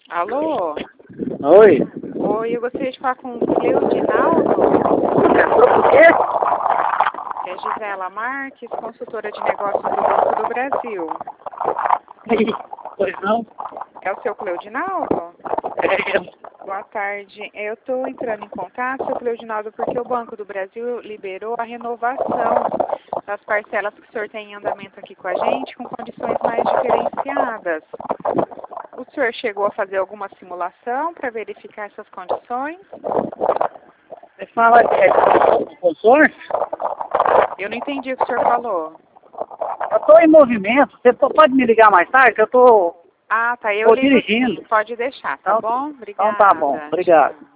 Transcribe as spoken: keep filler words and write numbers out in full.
Alô? Oi. Oi, eu gostaria de falar com o Cleudinaldo. O quê? É Gisela Marques, consultora de negócios do Banco do Brasil. Pois não? É o seu Cleudinaldo? É eu. Boa tarde. Eu estou entrando em contato, seu Cleudinaldo, porque o Banco do Brasil liberou a renovação das parcelas que o senhor tem em andamento aqui com a gente, com condições mais diferenciadas. O senhor chegou a fazer alguma simulação para verificar essas condições? Você fala que é consórcio? Eu não entendi o que o senhor falou. Eu estou em movimento. Você pode me ligar mais tarde? Que eu estou Ah, tá. Eu ligo dirigindo. sim. Pode deixar, tá Então, bom? Obrigada. então tá bom. Obrigado. Tchau.